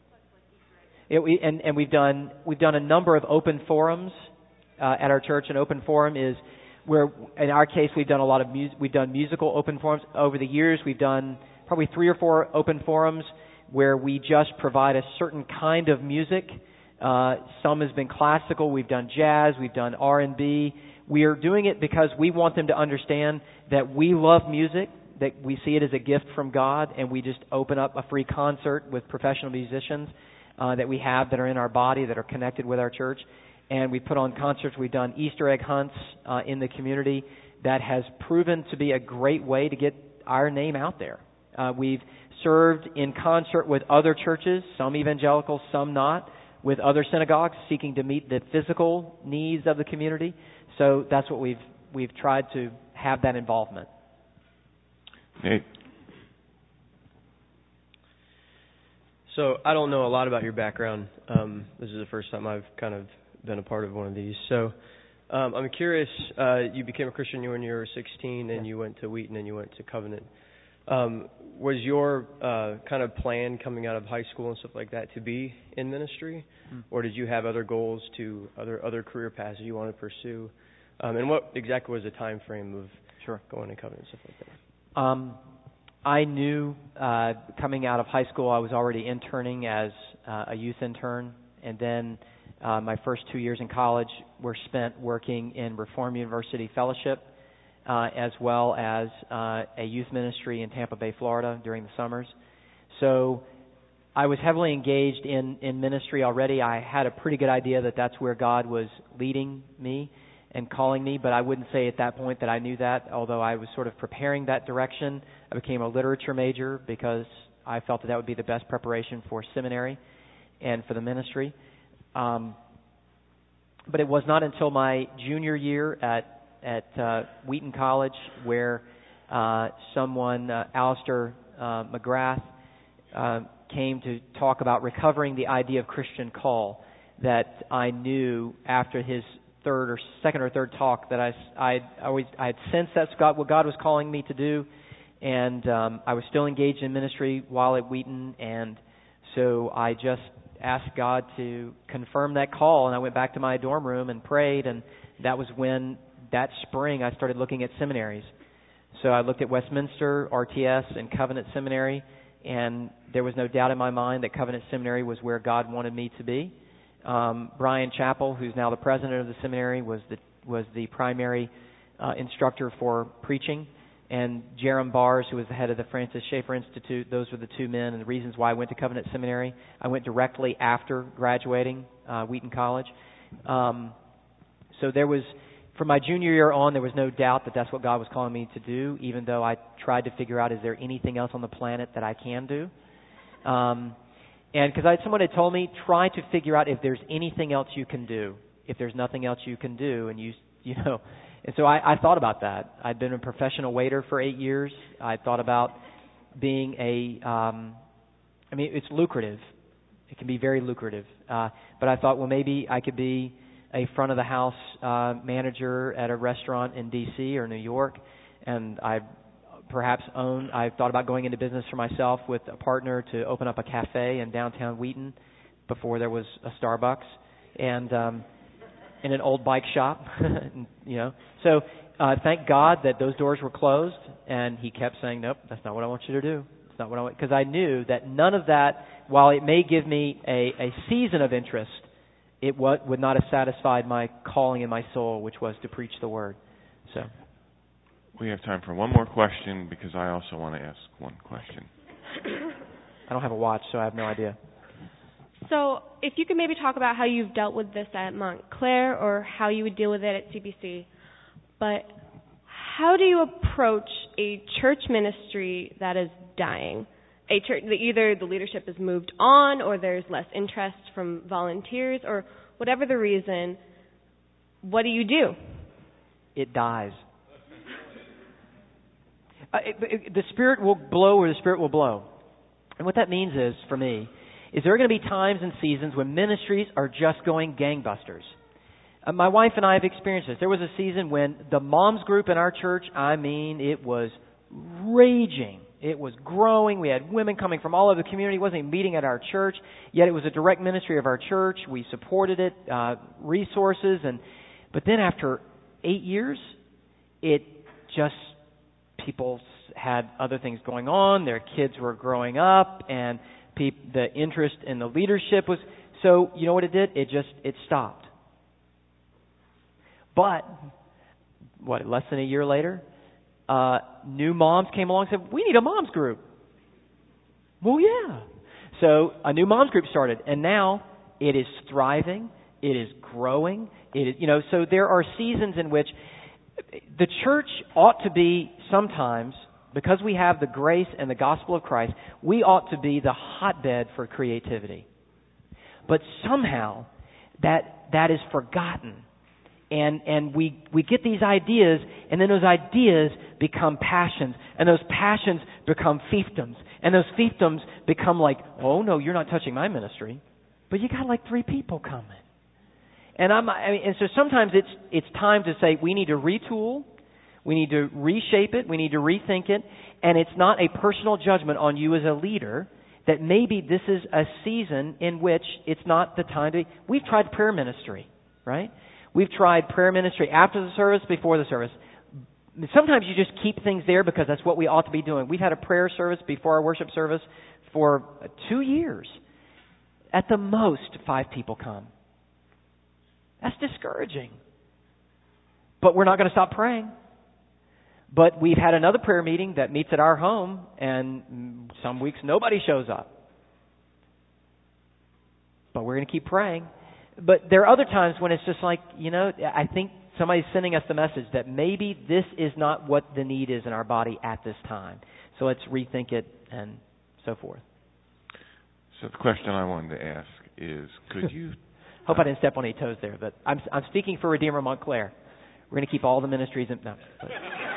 It, we, and, and we've done we've done a number of open forums uh, at our church. An open forum is where, in our case, we've done a lot of mus- we've done musical open forums over the years. We've done probably three or four open forums where we just provide a certain kind of music. Uh, some has been classical. We've done jazz. We've done R and B. We are doing it because we want them to understand that we love music, that we see it as a gift from God, and we just open up a free concert with professional musicians uh, that we have that are in our body, that are connected with our church. And we put on concerts. We've done Easter egg hunts uh, in the community that has proven to be a great way to get our name out there. Uh, we've served in concert with other churches, some evangelical, some not, with other synagogues seeking to meet the physical needs of the community. So that's what we've we've tried to have that involvement. Nate. So I don't know a lot about your background. Um, this is the first time I've kind of been a part of one of these. So um, I'm curious, uh, you became a Christian when you were sixteen, and you went to Wheaton and you went to Covenant. Um, was your uh, kind of plan coming out of high school and stuff like that to be in ministry, mm. or did you have other goals to other other career paths you want to pursue? Um, and what exactly was the time frame of sure. going to Covenant and stuff like that? Um, I knew uh, coming out of high school I was already interning as uh, a youth intern, and then uh, my first two years in college were spent working in Reform University Fellowship, Uh, as well as uh, a youth ministry in Tampa Bay, Florida during the summers. So I was heavily engaged in, in ministry already. I had a pretty good idea that that's where God was leading me and calling me, but I wouldn't say at that point that I knew that, although I was sort of preparing that direction. I became a literature major because I felt that that would be the best preparation for seminary and for the ministry. Um, but it was not until my junior year at, at uh, Wheaton College where uh, someone, uh, Alistair uh, McGrath, uh, came to talk about recovering the idea of Christian call, that I knew after his third or second or third talk that I I always I had sensed that's God, what God was calling me to do, and um, I was still engaged in ministry while at Wheaton, and so I just asked God to confirm that call, and I went back to my dorm room and prayed, and that was when that spring I started looking at seminaries. So I looked at Westminster, R T S, and Covenant Seminary, and there was no doubt in my mind that Covenant Seminary was where God wanted me to be. Um, Brian Chappell, who's now the president of the seminary, was the was the primary uh, instructor for preaching, and Jerem Bars, who was the head of the Francis Schaeffer Institute. Those were the two men and the reasons why I went to Covenant Seminary. I went directly after graduating uh, Wheaton College. Um, so there was, from my junior year on, there was no doubt that that's what God was calling me to do, even though I tried to figure out, is there anything else on the planet that I can do? Um, and because I, someone had told me, try to figure out if there's anything else you can do, if there's nothing else you can do, and you, you know. And so I, I thought about that. I'd been a professional waiter for eight years. I thought about being a, um, I mean, it's lucrative. It can be very lucrative. Uh, but I thought, well, maybe I could be a front of the house uh, manager at a restaurant in D C or New York, and I perhaps own. I thought about going into business for myself with a partner to open up a cafe in downtown Wheaton before there was a Starbucks, and um, in an old bike shop, you know. So uh, thank God that those doors were closed, and he kept saying, "Nope, that's not what I want you to do. It's not what I want," because I knew that none of that, while it may give me a, a season of interest, it would not have satisfied my calling in my soul, which was to preach the word. So, we have time for one more question because I also want to ask one question. I don't have a watch, so I have no idea. So, if you could maybe talk about how you've dealt with this at Montclair or how you would deal with it at C B C, but how do you approach a church ministry that is dying? A church that either the leadership has moved on or there's less interest from volunteers or whatever the reason, what do you do? It dies. Uh, it, it, the Spirit will blow where the Spirit will blow. And what that means is, for me, is there are going to be times and seasons when ministries are just going gangbusters. Uh, my wife and I have experienced this. There was a season when the moms group in our church, I mean, it was raging. It was growing. We had women coming from all over the community. It wasn't even meeting at our church, yet it was a direct ministry of our church. We supported it, uh, resources, and but then after eight years, it just, people had other things going on. Their kids were growing up, and pe- the interest in the leadership was, so you know what it did? It just, it stopped. But, what, less than a year later, Uh, new moms came along and said, we need a moms group. Well, yeah. So a new moms group started, and now it is thriving. It is growing. It is, you know, so there are seasons in which the church ought to be sometimes, because we have the grace and the gospel of Christ, we ought to be the hotbed for creativity. But somehow that that is forgotten. And and we, we get these ideas, and then those ideas become passions, and those passions become fiefdoms, and those fiefdoms become like, oh no, you're not touching my ministry, but you got like three people coming, and I'm I mean, and so sometimes it's it's time to say we need to retool, we need to reshape it, we need to rethink it, and it's not a personal judgment on you as a leader that maybe this is a season in which it's not the time to. We've tried prayer ministry, right? We've tried prayer ministry after the service, before the service. Sometimes you just keep things there because that's what we ought to be doing. We've had a prayer service before our worship service for two years. At the most, five people come. That's discouraging. But we're not going to stop praying. But we've had another prayer meeting that meets at our home, and some weeks nobody shows up. but we're going to keep praying. But there are other times when it's just like, you know, I think somebody's sending us the message that maybe this is not what the need is in our body at this time. So let's rethink it and so forth. So the question I wanted to ask is, could you... Hope uh, I didn't step on any toes there, but I'm I'm speaking for Redeemer Montclair. We're going to keep all the ministries in... No. But.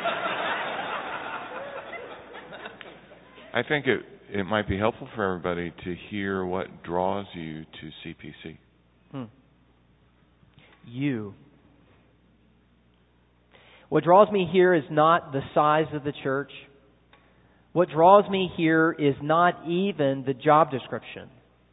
I think it, it might be helpful for everybody to hear what draws you to C P C. Hmm. You. What draws me here is not the size of the church. What draws me here is not even the job description.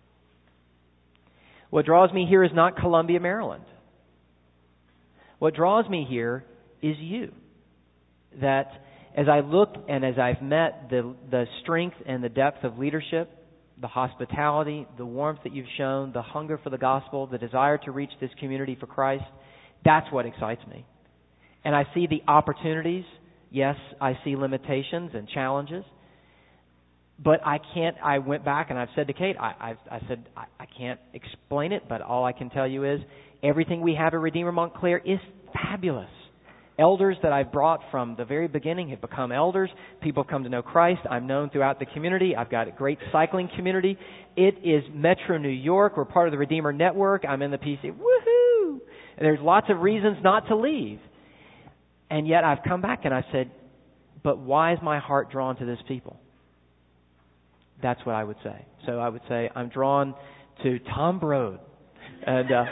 What draws me here is not Columbia, Maryland. What draws me here is you. That as I look and as I've met the the strength and the depth of leadership, the hospitality, the warmth that you've shown, the hunger for the gospel, the desire to reach this community for Christ, that's what excites me. And I see the opportunities. Yes, I see limitations and challenges. But I can't, I went back and I've said to Kate, I, I, I said, I, I can't explain it, but all I can tell you is everything we have at Redeemer Montclair is fabulous. Elders that I've brought from the very beginning have become elders. People have come to know Christ. I'm known throughout the community. I've got a great cycling community. It is Metro New York. We're part of the Redeemer Network. I'm in the P C. Woohoo! And there's lots of reasons not to leave. And yet I've come back and I said, but why is my heart drawn to this people? That's what I would say. So I would say I'm drawn to Tom Broad. And, uh,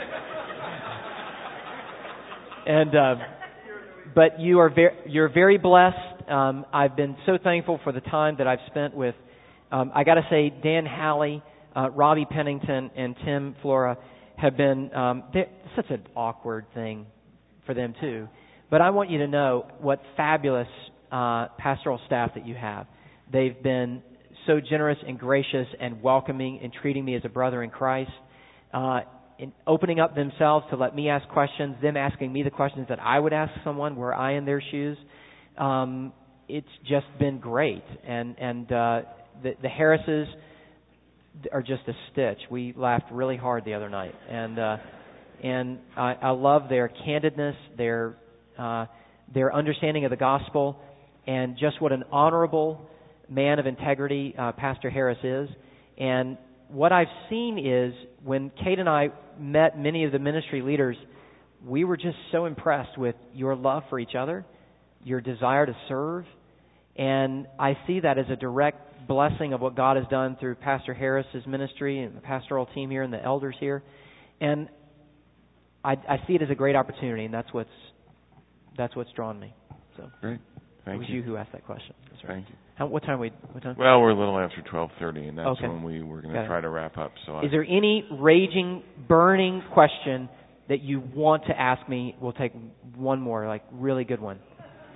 and, uh, but you are very, you're very blessed. Um, I've been so thankful for the time that I've spent with, um, I got to say, Dan Halley, uh, Robbie Pennington, and Tim Flora have been, um, such an awkward thing for them too. But I want you to know what fabulous uh, pastoral staff that you have. They've been so generous and gracious and welcoming and treating me as a brother in Christ, uh, in opening up themselves to let me ask questions, them asking me the questions that I would ask someone were I in their shoes. Um, it's just been great. And, and uh, the, the Harrises are just a stitch. We laughed really hard the other night. And, uh, and I, I love their candidness, their Uh, their understanding of the gospel, and just what an honorable man of integrity uh, Pastor Harris is. And what I've seen is when Kate and I met many of the ministry leaders, we were just so impressed with your love for each other, your desire to serve. And I see that as a direct blessing of what God has done through Pastor Harris's ministry and the pastoral team here and the elders here. And I, I see it as a great opportunity, and that's what's That's what's drawn me. So great. Thank it was you. you who asked that question. That's right. Thank you. How, what time we? What time? Well, we're a little after twelve thirty, and that's okay. when we were going Got to try it. to wrap up. So, is I, there any raging, burning question that you want to ask me? We'll take one more, like really good one.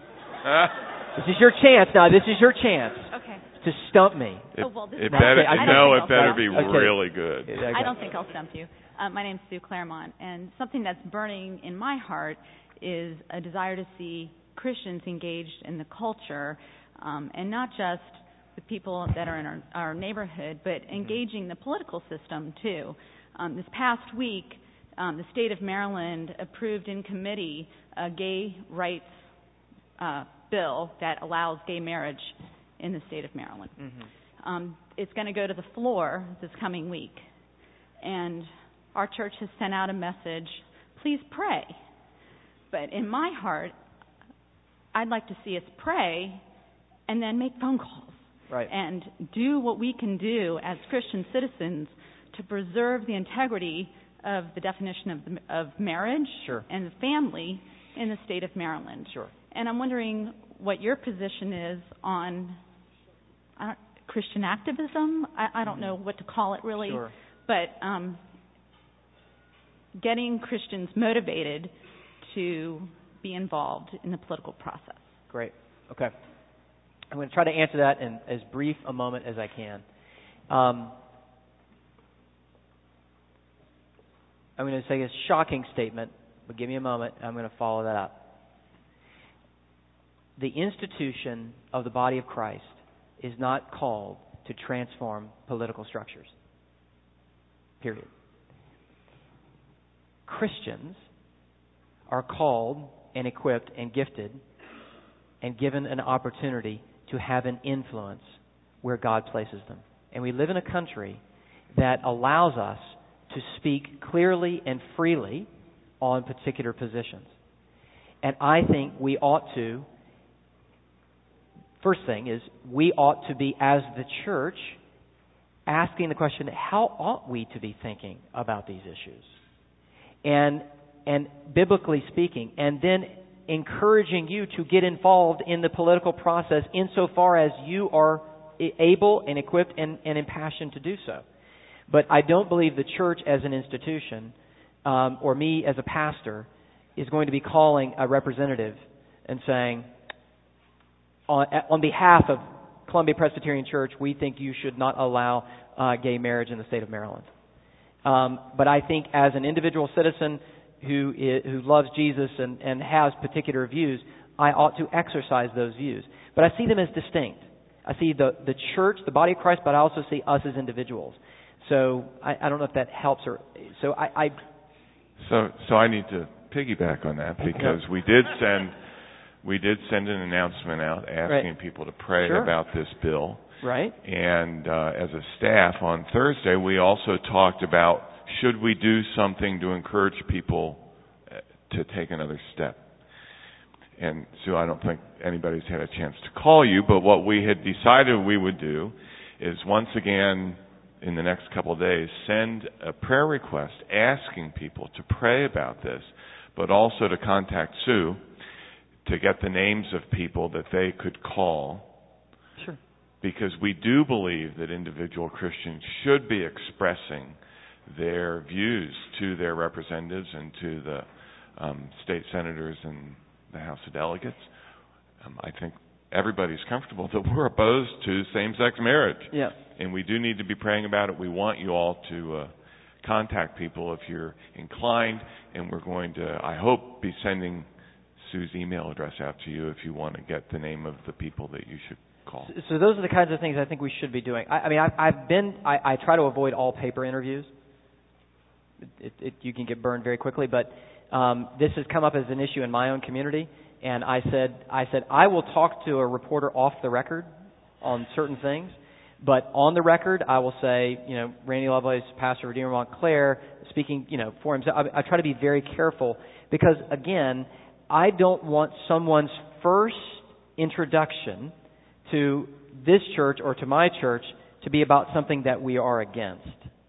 This is your chance. Now, this is your chance. Okay. To stump me. It, oh, well, this it is better, I no, it I'll better stump be you. really good. I don't think I'll stump you. Uh, my name's Sue Claremont, and something that's burning in my heart is a desire to see Christians engaged in the culture, um, and not just the people that are in our, our neighborhood, but engaging the political system too. Um, this past week, um, the state of Maryland approved in committee a gay rights uh, bill that allows gay marriage in the state of Maryland. Mm-hmm. Um, it's going to go to the floor this coming week, and our church has sent out a message, please pray. But in my heart, I'd like to see us pray and then make phone calls. Right. And do what we can do as Christian citizens to preserve the integrity of the definition of, the, of marriage sure. and the family in the state of Maryland. Sure. And I'm wondering what your position is on I don't, Christian activism. I, I don't know what to call it really. Sure. But um, getting Christians motivated to be involved in the political process. Great. Okay. I'm going to try to answer that in as brief a moment as I can. Um, I'm going to say a shocking statement, but give me a moment. I'm going to follow that up. The institution of the body of Christ is not called to transform political structures. Period. Christians are called and equipped and gifted and given an opportunity to have an influence where God places them. And we live in a country that allows us to speak clearly and freely on particular positions. And I think we ought to, first thing is, we ought to be, as the church, asking the question, how ought we to be thinking about these issues? And, and biblically speaking, and then encouraging you to get involved in the political process insofar as you are able and equipped and, and impassioned to do so. But I don't believe the church as an institution, um, or me as a pastor, is going to be calling a representative and saying, on, on behalf of Columbia Presbyterian Church, we think you should not allow uh, gay marriage in the state of Maryland. Um, but I think as an individual citizen who is, who loves Jesus and, and has particular views, I ought to exercise those views. But I see them as distinct. I see the, the church, the body of Christ, but I also see us as individuals. So I, I don't know if that helps. Or so I, I. So so I need to piggyback on that because we did send we did send an announcement out asking right. people to pray sure. about this bill. Right. And uh, as a staff on Thursday, we also talked about should we do something to encourage people to take another step. And Sue, I don't think anybody's had a chance to call you, but what we had decided we would do is once again, in the next couple of days, send a prayer request asking people to pray about this, but also to contact Sue to get the names of people that they could call. Sure. Because we do believe that individual Christians should be expressing their views to their representatives and to the um, state senators and the House of Delegates. Um, I think everybody's comfortable that we're opposed to same-sex marriage. Yeah. And we do need to be praying about it. We want you all to uh, contact people if you're inclined, and we're going to, I hope, be sending Sue's email address out to you if you want to get the name of the people that you should call. So, so those are the kinds of things I think we should be doing. I, I mean, I, I've been, I, I try to avoid all paper interviews. It, it, it, you can get burned very quickly, but um, this has come up as an issue in my own community, and I said, I said, I will talk to a reporter off the record on certain things, but on the record, I will say, you know, Randy Lovelace, pastor of Redeemer Montclair, speaking, you know, for himself. I, I try to be very careful because, again, I don't want someone's first introduction to this church or to my church to be about something that we are against.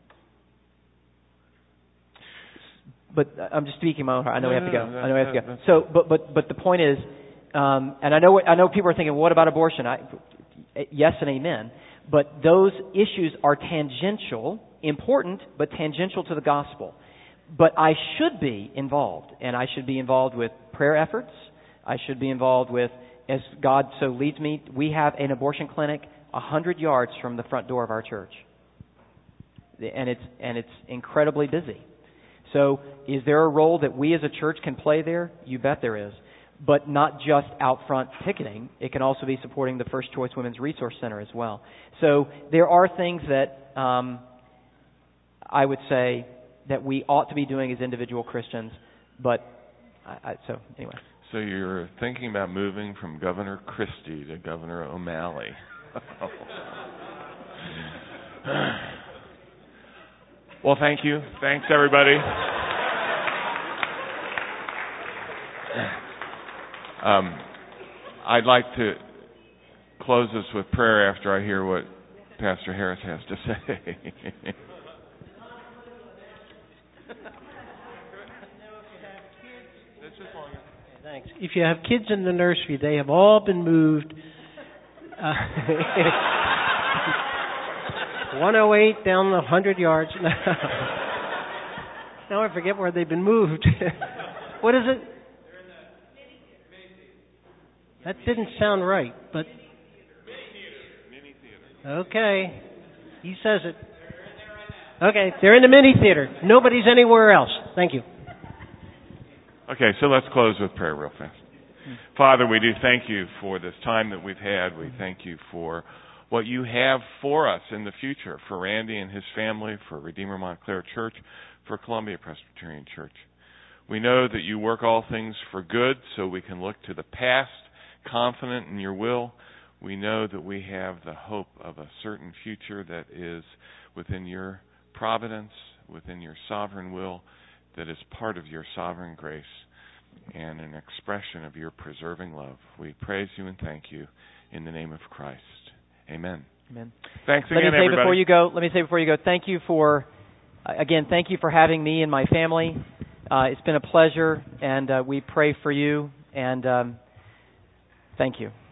But I'm just speaking my own heart. I know no, we have to go. No, no, I know we have to go. no, So, but but but the point is, um, and I know what, I know people are thinking, what about abortion? I, yes and amen. But those issues are tangential, important, but tangential to the gospel. But I should be involved, and I should be involved with prayer efforts. I should be involved with, as God so leads me. We have an abortion clinic a hundred yards from the front door of our church, and it's and it's incredibly busy. So, is there a role that we as a church can play there? You bet there is. But not just out front ticketing. It can also be supporting the First Choice Women's Resource Center as well. So, there are things that um, I would say that we ought to be doing as individual Christians. But, I, I, so, anyway. So, you're thinking about moving from Governor Christie to Governor O'Malley. Well, thank you. Thanks, everybody. Um, I'd like to close this with prayer after I hear what Pastor Harris has to say. Thanks. If you have kids in the nursery, they have all been moved. Uh, one oh eight down the one hundred yards. Now I forget where they've been moved. What is it? That didn't sound right, but okay. He says it. Okay, they're in the mini theater. Nobody's anywhere else. Thank you. Okay, so let's close with prayer real fast. Father, we do thank you for this time that we've had. We thank you for what you have for us in the future, for Randy and his family, for Redeemer Montclair Church, for Columbia Presbyterian Church. We know that you work all things for good, so we can look to the past, confident in your will. We know that we have the hope of a certain future that is within your providence, within your sovereign will, that is part of your sovereign grace and an expression of your preserving love. We praise you and thank you in the name of Christ. Amen. Amen. Thanks let again, me say everybody. Before you go, let me say before you go, thank you for, uh, again, thank you for having me and my family. Uh, it's been a pleasure, and uh, we pray for you, and um, thank you.